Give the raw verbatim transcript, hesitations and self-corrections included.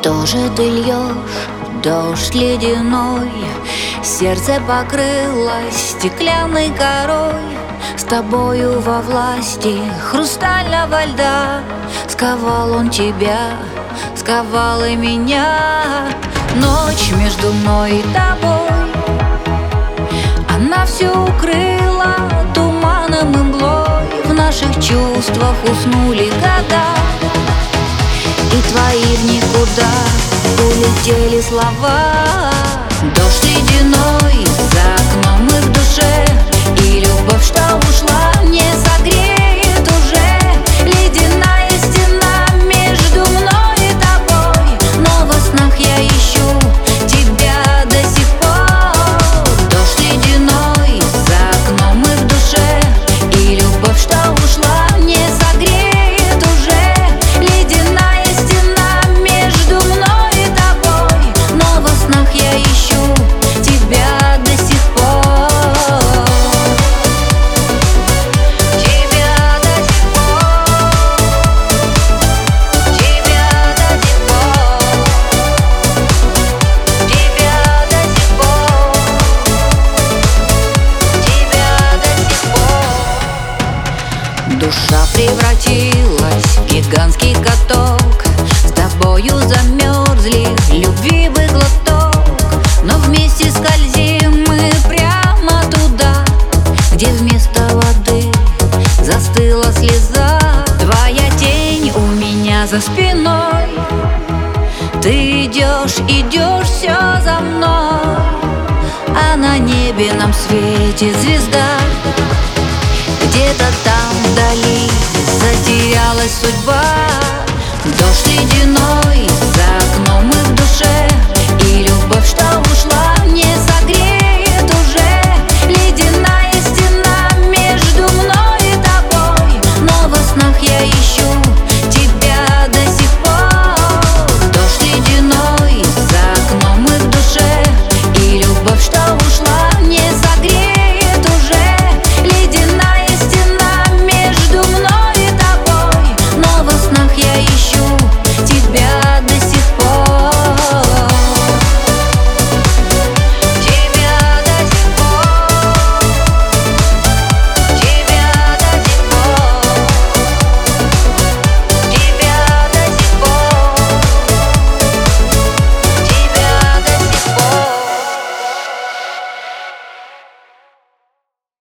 Что же ты льешь, дождь ледяной? Сердце покрылось стеклянной корой. С тобою во власти хрустального льда. Сковал он тебя, сковал и меня. Ночь между мной и тобой, она все укрыла туманом и мглой. В наших чувствах уснули года, и твои в никуда улетели слова. Дождь ледяной за окном и в душе, и любовь, что ушла, не согреет уже. Ледяная стена между мной и тобой, но во снах я ищу тебя до сих пор. Дождь ледяной за окном и в душе, и любовь, что ушла, не согреет уже. Ледяная стена между мной и тобой, но во снах я ищу тебя до сих пор. Тебя до сих пор. Тебя до сих пор. Тебя до сих пор. Тебя до сих пор. Душа превратилась в гигантский каток. С тобою замерзли любви бы глоток. Но вместе скользим мы прямо туда, где вместо воды застыла слеза. Твоя тень у меня за спиной. Ты идешь, идешь все за мной, а на небе нам светит звезда. Где-то там вдали затерялась судьба. Дождь ледяной за окном и в душе, и любовь, что